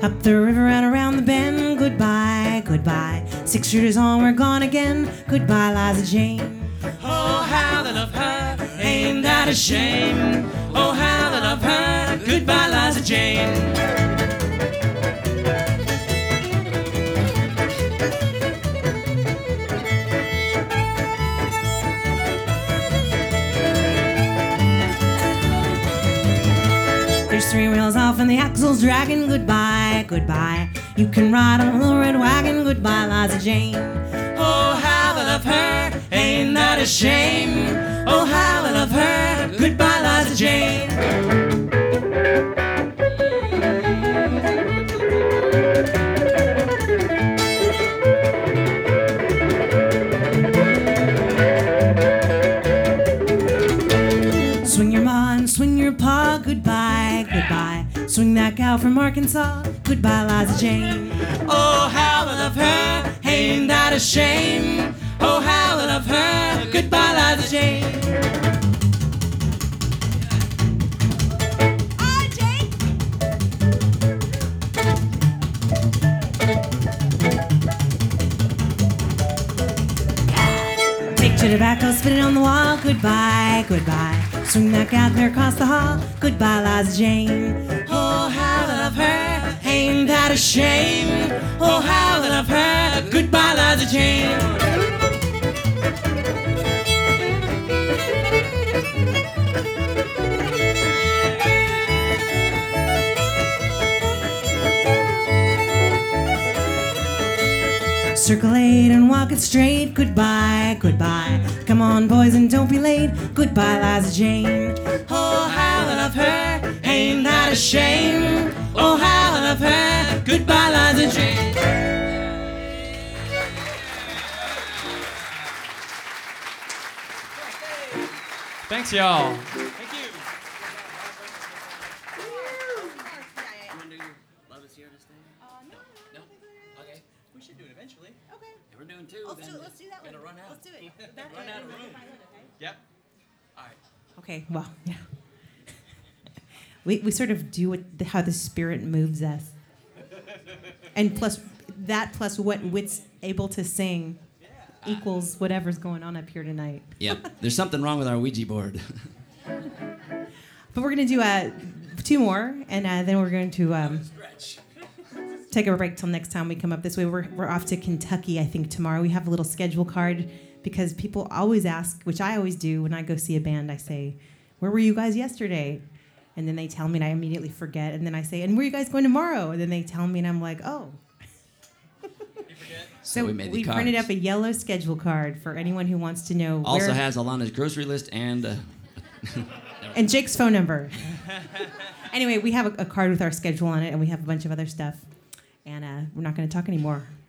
Up the river and around the bend, goodbye, goodbye. 6 shooters on, we're gone again. Goodbye, Liza Jane. Oh, how they love her, ain't that a shame? Oh, how they love her, goodbye, Liza Jane. There's 3 wheels off and the axle's dragging. Goodbye, goodbye. You can ride on a little red wagon. Goodbye, Liza Jane. Oh, how they love her, ain't that a shame? Oh, how they love her, goodbye, Liza Jane. Swing your ma and swing your pa. Goodbye, goodbye. Swing that gal from Arkansas. Goodbye, Liza Jane. Oh, how I love her, ain't that a shame? Oh, how I love her, goodbye, Liza Jane. Hi, Jane. Take your tobacco, spit it on the wall. Goodbye, goodbye. Swing that gal there across the hall. Goodbye, Liza Jane. Oh, how I love her, ain't that a shame? Oh, how I love her, goodbye, Liza Jane. Circle 8 and walk it straight. Goodbye, goodbye. Come on, boys, and don't be late. Goodbye, Liza Jane. Oh, how I love her, ain't that a shame? Oh, how I love her, goodbye, Liza Jane. Thanks, y'all. Thank you. Love is here to stay? No? Okay. We should do it eventually. Okay. If we're doing 2, Let's then do that we're gonna run out. Let's do it. Run out of room. Yep. All right. Okay, well, yeah. We sort of do how the spirit moves us. And plus what Wit's able to sing equals whatever's going on up here tonight. Yep. There's something wrong with our Ouija board. But we're going to do 2 more, and then we're going to take a break till next time we come up this way. We're off to Kentucky, I think, tomorrow. We have a little schedule card because people always ask, which I always do when I go see a band. I say, where were you guys yesterday? And then they tell me, and I immediately forget. And then I say, and where are you guys going tomorrow? And then they tell me, and I'm like, oh. So we printed up a yellow schedule card for anyone who wants to know. Also has Alana's grocery list and... and Jake's phone number. Anyway, we have a card with our schedule on it, and we have a bunch of other stuff. And we're not going to talk anymore.